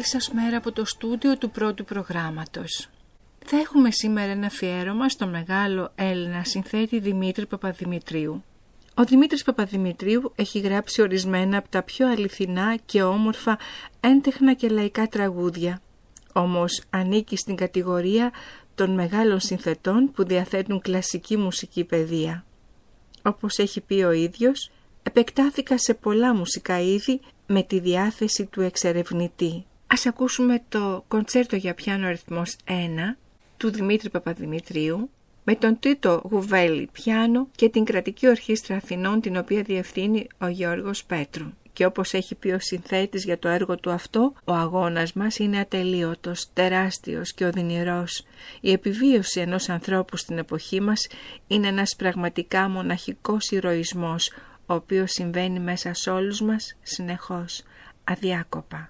Καλή σας μέρα από το στούντιο του πρώτου προγράμματος. Θα έχουμε σήμερα ένα αφιέρωμα στο μεγάλο Έλληνα συνθέτη Δημήτρη Παπαδημητρίου. Ο Δημήτρης Παπαδημητρίου έχει γράψει ορισμένα από τα πιο αληθινά και όμορφα έντεχνα και λαϊκά τραγούδια. Όμως ανήκει στην κατηγορία των μεγάλων συνθετών που διαθέτουν κλασική μουσική παιδεία. Όπως έχει πει ο ίδιος, επεκτάθηκα σε πολλά μουσικά είδη με τη διάθεση του εξερευνητή. Ας ακούσουμε το κοντσέρτο για πιάνο αριθμός 1 του Δημήτρη Παπαδημητρίου με τον Τίτο Γουβέλη πιάνο και την Κρατική Ορχήστρα Αθηνών, την οποία διευθύνει ο Γιώργος Πέτρου. Και όπως έχει πει ο συνθέτης για το έργο του αυτό, ο αγώνας μας είναι ατελείωτος, τεράστιος και οδυνηρός. Η επιβίωση ενός ανθρώπου στην εποχή μας είναι ένας πραγματικά μοναχικός ηρωισμός, ο οποίος συμβαίνει μέσα σε όλους μας συνεχώς, αδιάκοπα.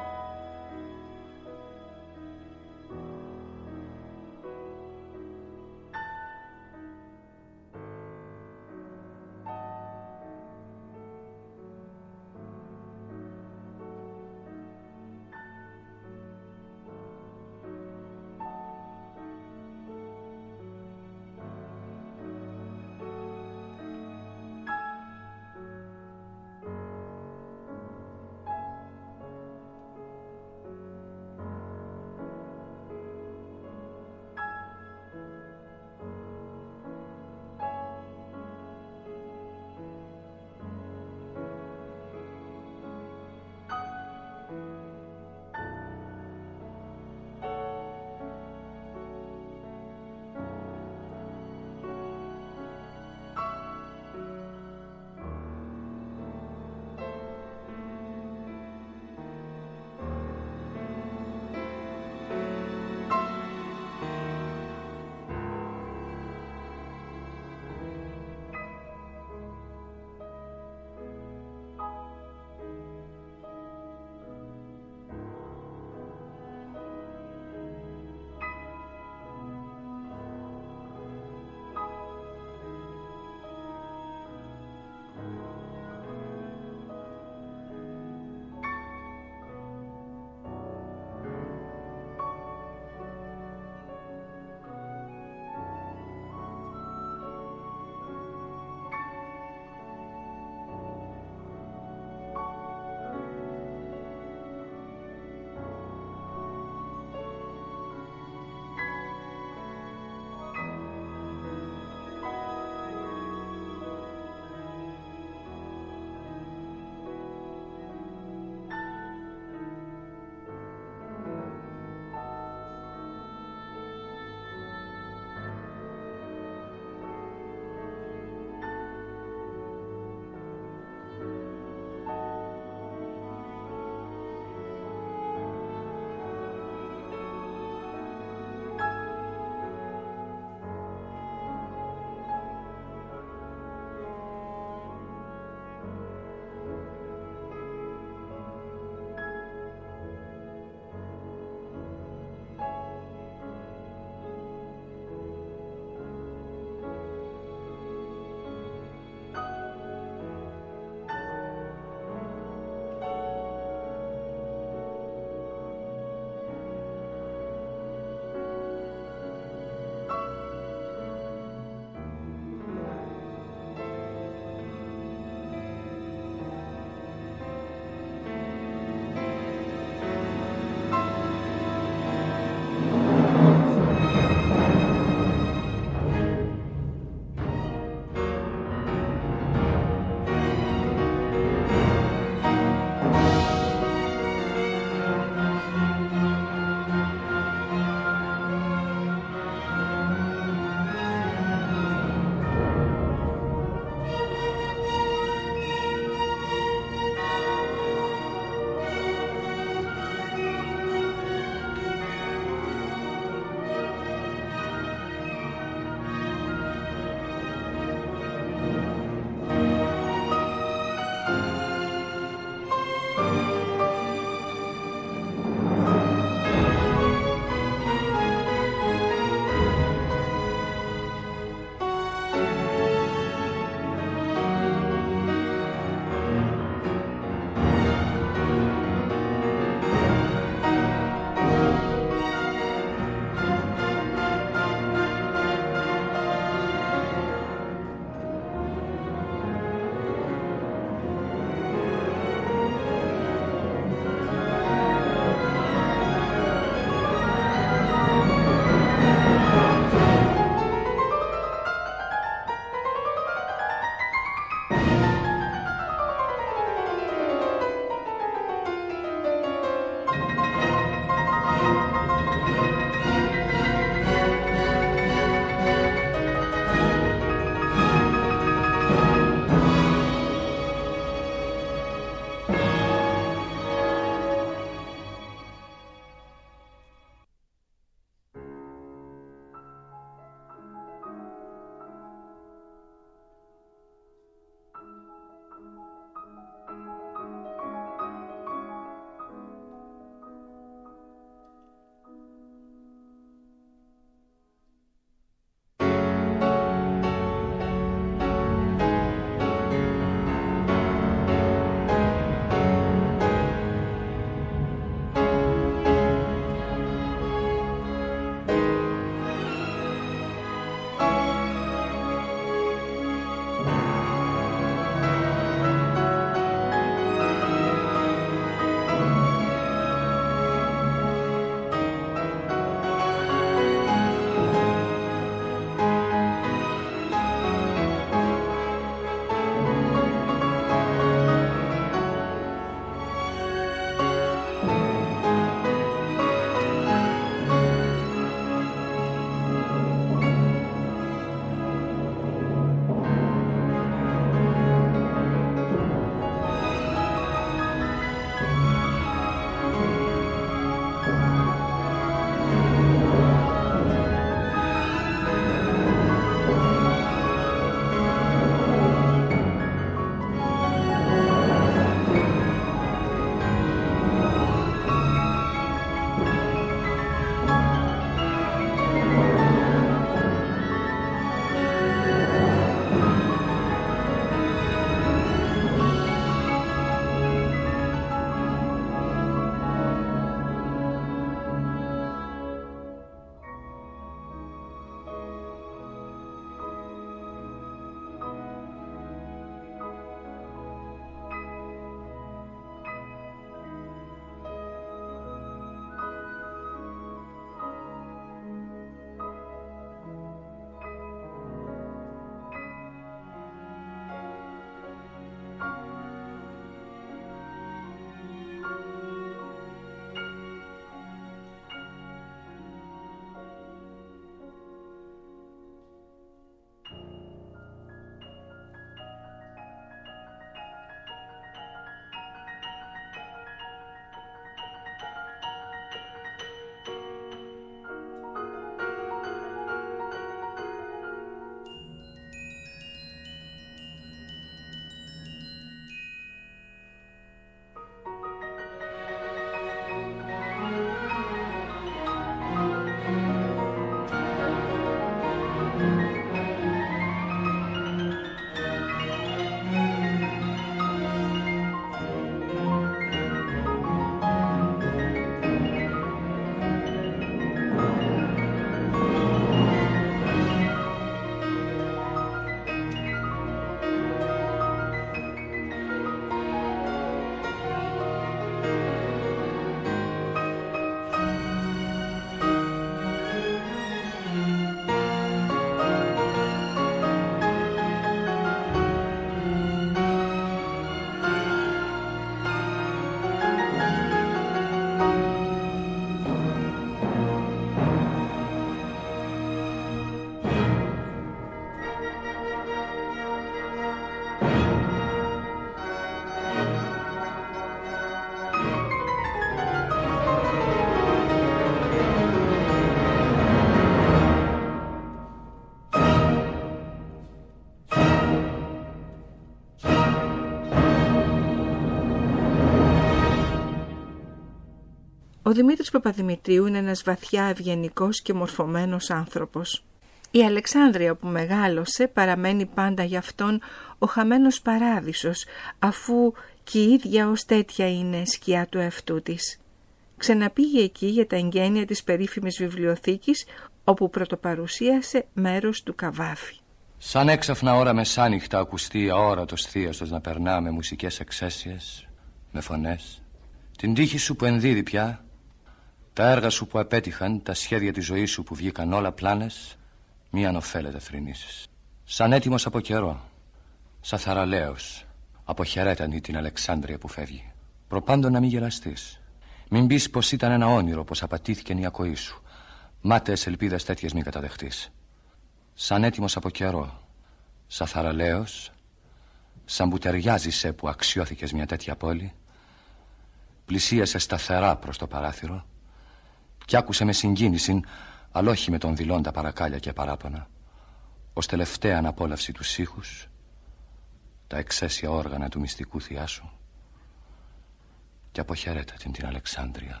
Ο Δημήτρης Παπαδημητρίου είναι ένας βαθιά ευγενικός και μορφωμένος άνθρωπος. Η Αλεξάνδρεια που μεγάλωσε παραμένει πάντα για αυτόν ο χαμένος παράδεισος, αφού και η ίδια ως τέτοια είναι σκιά του εαυτού της. Ξαναπήγε εκεί για τα εγγένεια της περίφημης βιβλιοθήκης, όπου πρωτοπαρουσίασε μέρος του Καβάφη. Σαν έξαφνα ώρα μεσάνυχτα ακουστεί αόρατος θείαστος να περνά με μουσικές εξαίσιες, με φωνές. Την τύχη σου που ενδίδει πια, τα έργα σου που απέτυχαν, τα σχέδια της ζωής σου που βγήκαν όλα πλάνες, μη ανοφέλετε θρηνήσεις. Σαν έτοιμος από καιρό, σαν θαραλέος, αποχαιρέτανη την Αλεξάνδρεια που φεύγει. Προπάντων να μην γελαστείς. Μην πεις πως ήταν ένα όνειρο, πως απατήθηκε η ακοή σου. Μάταιες ελπίδες τέτοιες μην καταδεχτείς. Σαν έτοιμος από καιρό, σαν θαραλέος, σαν που ταιριάζεσαι που αξιώθηκες μια τέτοια πόλη, πλησίασε σταθερά προς το παράθυρο κι άκουσε με συγκίνηση, αλλά όχι με τον δηλώντα παρακάλια και παράπονα, ως τελευταία αναπόλαυση τους ήχους, τα εξαίσια όργανα του μυστικού θειάσου, και αποχαιρέτα την Αλεξάνδρεια.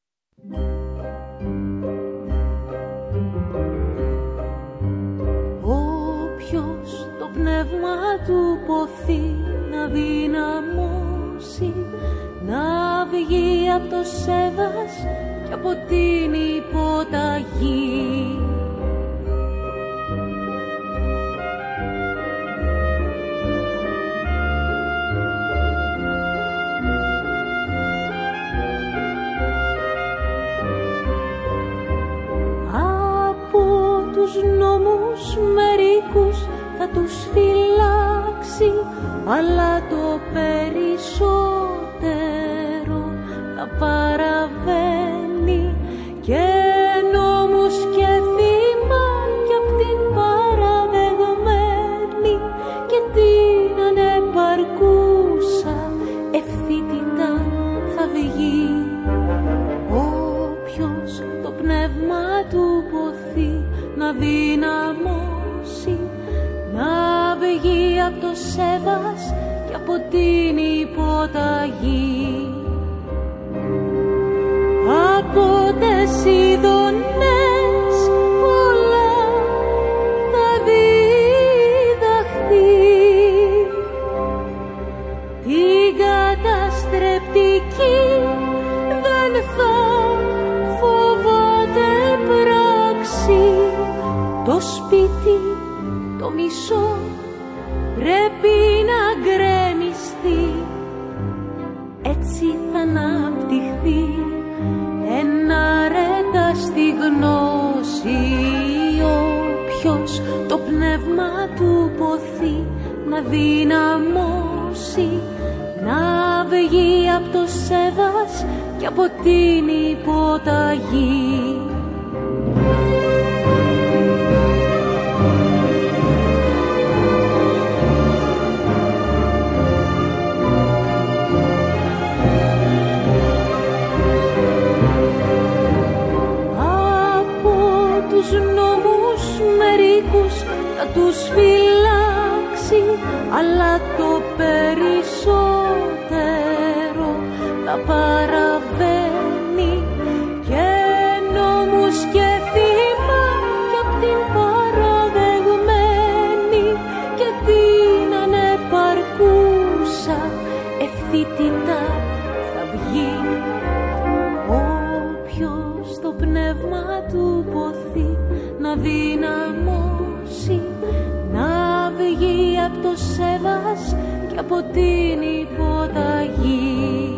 Όποιος το πνεύμα του ποθεί να δυναμώσει, να βγει από το σέβας και από την υποταγή. Τους νόμους μερικούς θα τους φυλάξει, αλλά το περισσότερο θα παραβαίνει, και νόμους και θύμα κι απ' την παραδεγμένη και την ανεπαρκούσα ευθύτητα θα βγει. Όποιος το πνεύμα του ποθεί να δυναμώσει, να βγει από το σέβας και από την υποταγή. Από τις ειδονές πολλά θα διδαχθεί, την καταστρεπτική δεν θα φοβάται πράξη. Το σπίτι το μισό πρέπει να γκρεμιστεί, έτσι θα αναπτυχθεί ενάρετα στη γνώση. Όποιος το πνεύμα του ποθεί να δυναμώσει, να βγει από το σέβας και από την υποταγή. Θα τους φυλάξει, αλλά το περισσότερο θα παραβαίνει, και νόμους και θύμα κι απ' την παραδεγμένη και την ανεπαρκούσα ευθύτητα θα βγει. Όποιος το πνεύμα του ποθεί να δυναμώσει, να βγει από το σέβας και από την υποταγή.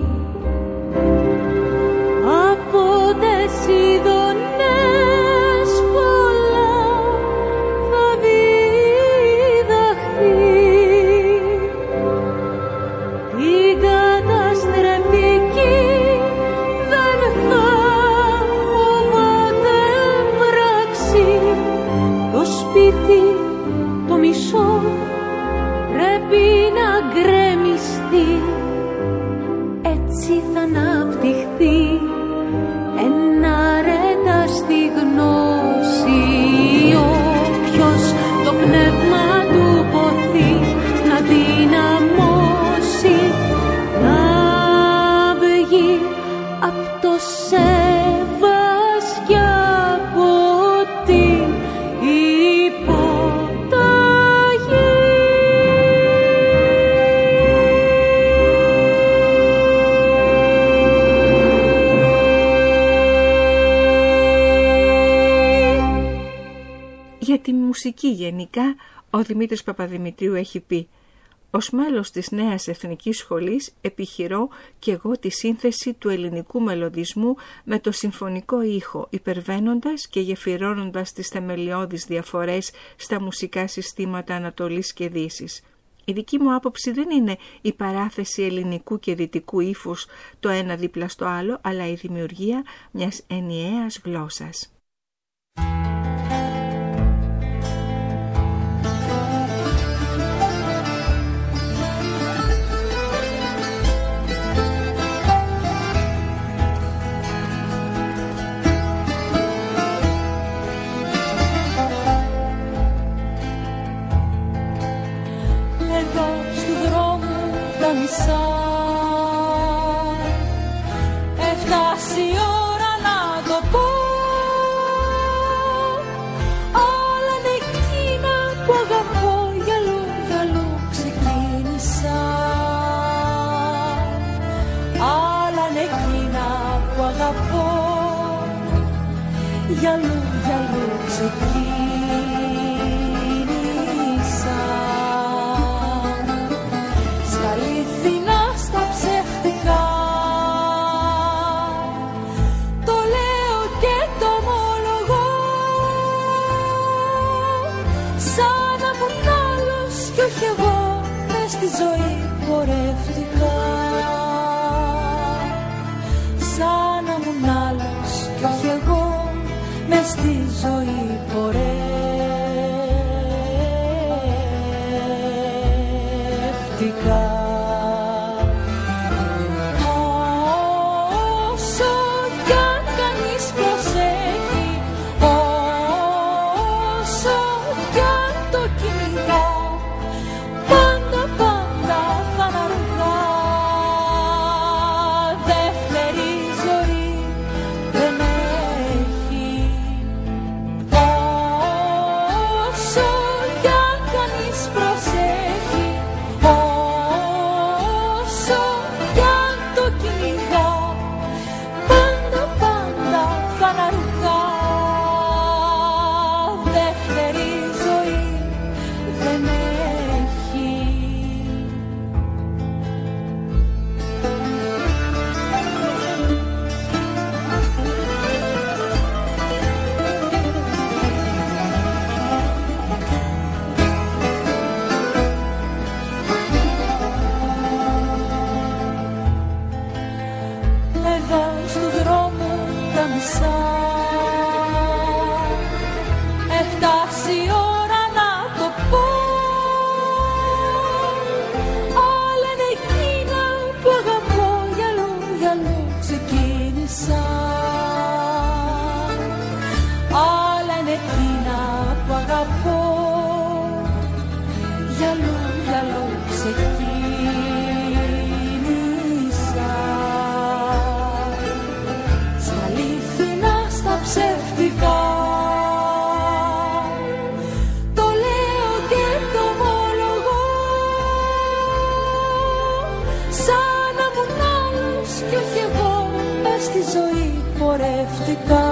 Από τις ειδονές πολλά θα διδαχθεί, την καταστρεπτική δεν θα φοβάται πράξη. Το σπίτι το μισό πρέπει να γκρεμιστεί, έτσι θα αναπτυχθεί ενάρετα στη γνώση. Όποιος το πνεύμα του ποθεί να δυναμώσει, να βγει απ' το σέβας μουσική γενικά, ο Δημήτρης Παπαδημητρίου έχει πει: «Ως μέλος της Νέας Εθνικής Σχολής επιχειρώ και εγώ τη σύνθεση του ελληνικού μελωδισμού με το συμφωνικό ήχο, υπερβαίνοντας και γεφυρώνοντας τις θεμελιώδεις διαφορές στα μουσικά συστήματα Ανατολής και Δύσης. Η δική μου άποψη δεν είναι η παράθεση ελληνικού και δυτικού ύφους το ένα δίπλα στο άλλο, αλλά η δημιουργία μιας ενιαίας γλώσσας». Έφτασε η ώρα να το πω. Όλα είναι εκείνα που αγαπώ. Γυαλού, γυαλού ξεκίνησα. Όλα είναι εκείνα που αγαπώ. Γυαλού, γυαλού ξεκίνησα. Στη ζωή πορεύτηκα, σαν να ήμουν άλλος κι όχι εγώ, μες στη ζωή πορεύτηκα. Όσο κι αν κανείς προσέχει, όσο κι αν το κυνηγά, έφτασε η ώρα να το πω. Όλα είναι εκείνα που αγαπώ. Γυαλού, γυαλού ξεκίνησα. Όλα είναι εκείνα που αγαπώ. Γυαλού, γυαλού ξεκίνησα. Στα αλήθινα, στα ψεύτικα, στη ζωή πορεύτηκα,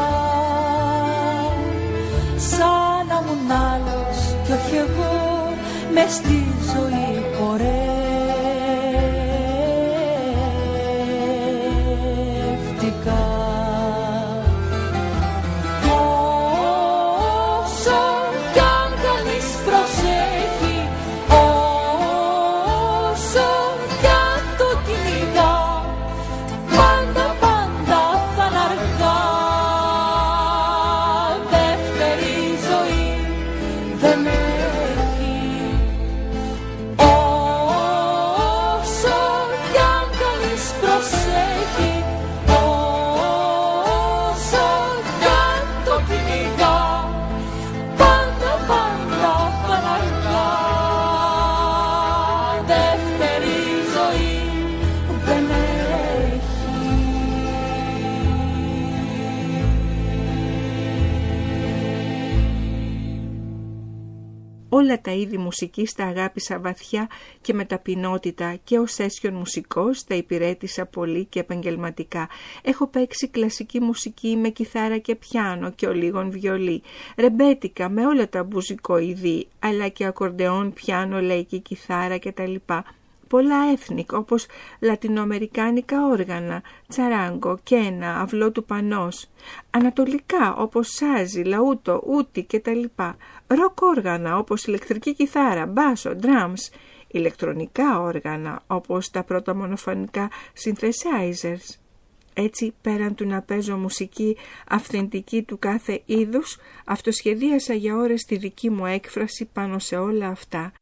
σαν να ήμουν άλλος κι όχι εγώ, μες στη ζωή πορεύτηκα. Όσο κι αν κανείς προσέχει, όσο κι αν το κυνηγά, πάντα θα είναι αργά. Δεύτερη ζωή δεν έχει. Όλα τα είδη μουσικής τα αγάπησα βαθιά και με ταπεινότητα και ως session μουσικός τα υπηρέτησα πολύ και επαγγελματικά. Έχω παίξει κλασική μουσική με κιθάρα και πιάνο και ολίγων βιολί, ρεμπέτικα με όλα τα μπουζικοειδή, αλλά και ακορντεόν, πιάνο, λαϊκή κιθάρα κτλ. Πολλά έθνικ όπως λατινοαμερικάνικα όργανα, τσαράγκο, κένα, αυλό του πανός. Ανατολικά όπως σάζι, λαούτο, ούτι κτλ. Ροκ όργανα όπως ηλεκτρική κιθάρα, μπάσο, drums. Ηλεκτρονικά όργανα όπως τα πρώτα μονοφωνικά synthesizers. Έτσι, πέραν του να παίζω μουσική αυθεντική του κάθε είδους, αυτοσχεδίασα για ώρες τη δική μου έκφραση πάνω σε όλα αυτά.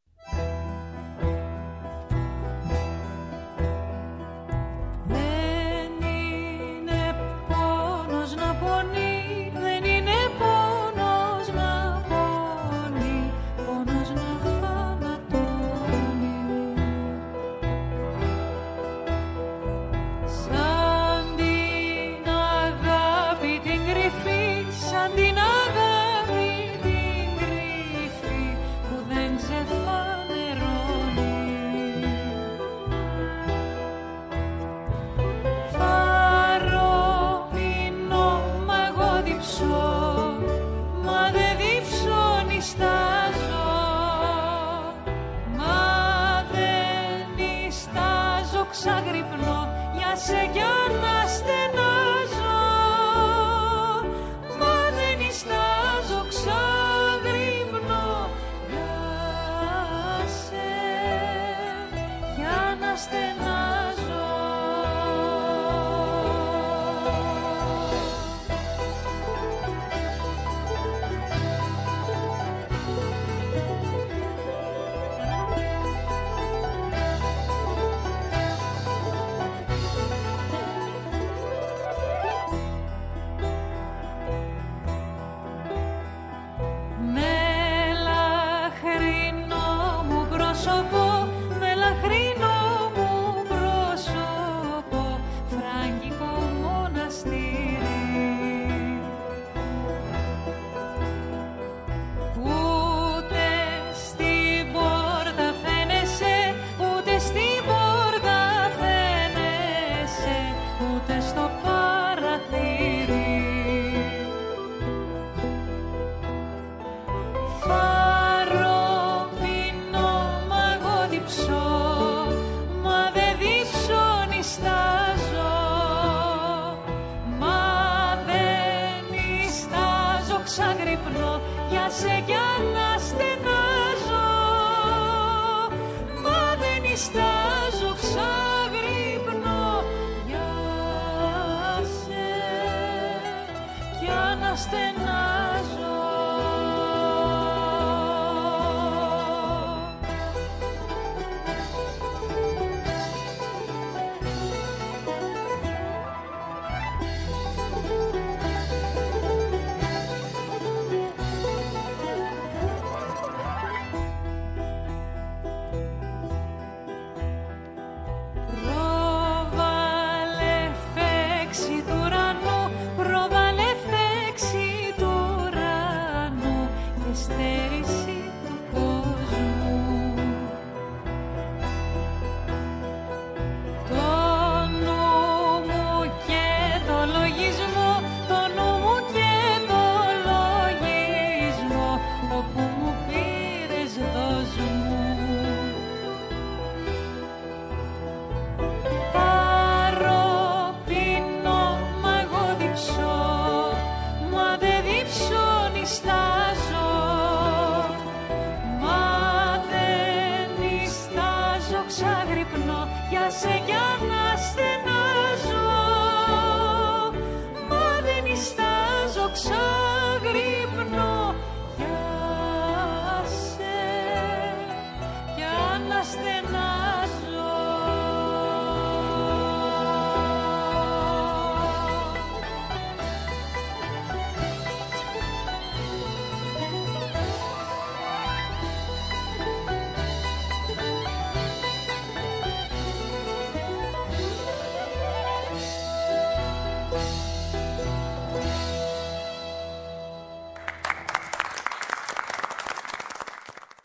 Στάζω ξαγρυπνώ για σε κι αναστενάζω.